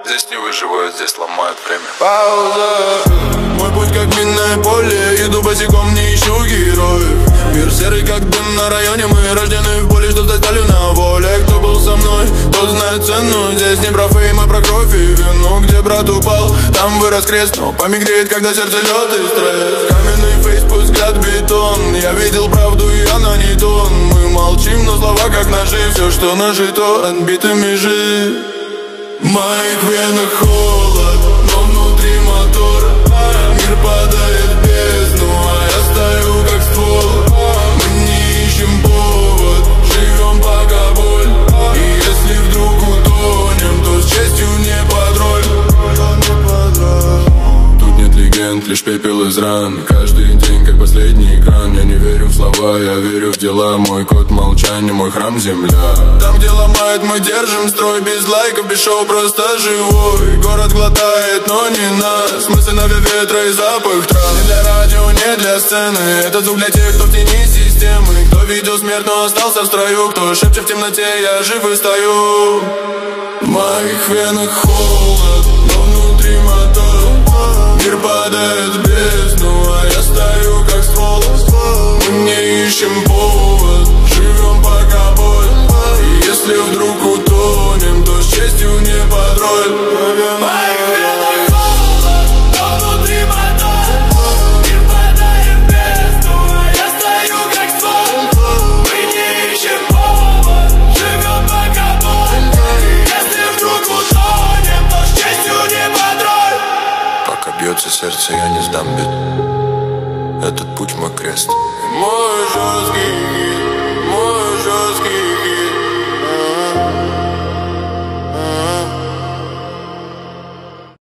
Здесь не выживают, здесь ломают время. Пауза. Мой путь как минное поле, иду босиком, не ищу героев. Мир серый как дым на районе, мы рождены в поле, что стать сталью на воле. Кто был со мной, тот знает цену. Здесь не про фейм, а про кровь и вину. Где брат упал, там вырос крест. Но память греет, когда сердце лед и стресс. Каменный фейс, пусть взгляд бетон. Я видел правду, и она не тон. Мы молчим, но слова как ножи. Все, что нажито, отбитыми жив. В моих венах холод, но внутри мотор. Мир падает в бездну, а я стою как ствол. Мы не ищем повод, живем пока боль. И если вдруг утонем, то с честью не под роль. Тут нет легенд, лишь пепел из ран. Каждый день как последний экран. Я не верю в слова, я верю в дела. Мой код молчания, мой храм земля. Там, где ломают, мы держим строй. Без лайков, без шоу, просто живой. Город глотает, но не нас. Мысленного ветра и запах трав. Не для радио, не для сцены. Это звук для тех, кто в тени системы. Кто видел смерть, но остался в строю. Кто шепчет в темноте, я жив и стою. В моих венах холод, но внутри мотор. Мир падает в бездну, а я стою как ствол. Мы не ищем повод, живем пока боль. И если вдруг утонем, то с честью не под роль. В моих венах холод, но внутри мотор. Мир падает в бездну, а я стою как ствол. Мы не ищем повод, живем пока боль. И если вдруг утонем, то с честью не под роль. Пока бьется сердце, я не сдам бит. Этот путь мой крест. Мой жесткий